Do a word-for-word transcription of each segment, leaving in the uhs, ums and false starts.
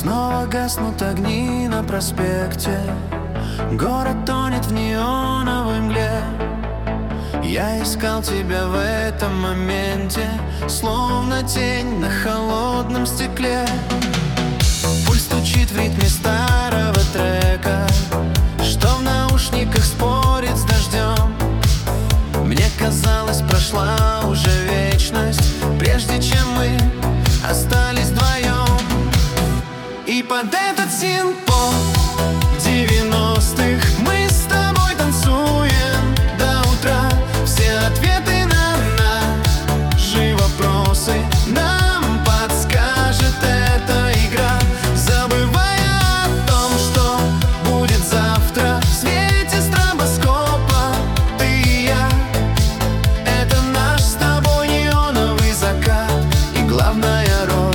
Снова гаснут огни на проспекте, город тонет в неоновой мгле. Я искал тебя в этом моменте, словно тень на холодном стекле. Пульс стучит в ритме старого трека, что в наушниках спорит с дождем. Мне казалось, прошла уже вечность, прежде чем мы остались вдвоем. И под этот синт-поп девяностых мы с тобой танцуем до утра. Все ответы на наши вопросы нам подскажет эта игра, забывая о том, что будет завтра. В свете стробоскопа ты и я — это наш с тобой неоновый закат. И главная роль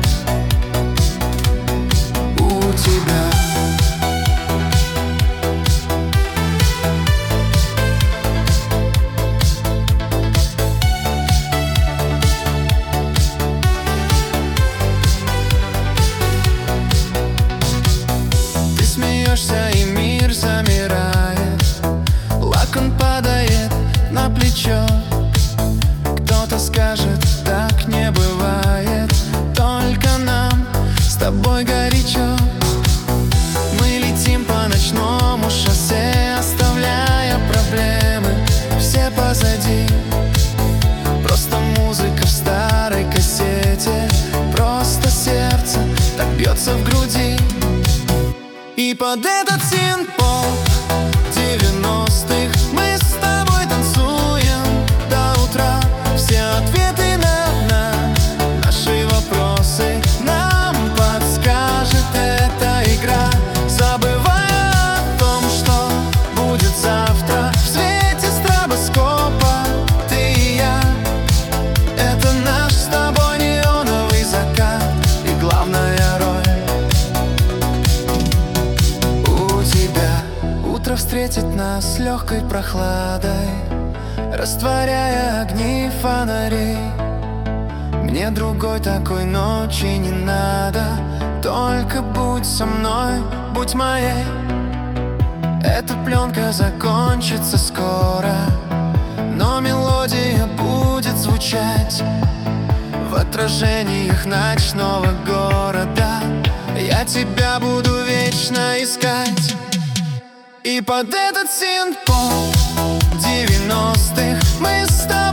у тебя. Смеешься, и мир замирает, локон падает на плечо. Кто-то скажет, так не бывает, только нам с тобой горячо. Мы летим по ночному шоссе, оставляя проблемы все позади. Просто музыка в старой кассете, просто сердце так бьется в груди. И под этот синт-поп девяностых мы с тобой танцуем до утра. Все ответы на наши вопросы нам подскажет эта игра, забывая о том, что будет завтра. В свете стробоскопа ты и я — это наш с тобой неоновый закат. И главная роль утро встретит нас с легкой прохладой, растворяя огни фонарей. Мне другой такой ночи не надо, только будь со мной, будь моей. Эта пленка закончится скоро, но мелодия будет звучать в отражениях ночного города. Я тебя буду вечно искать. И под этот синт-поп девяностых мы с тобой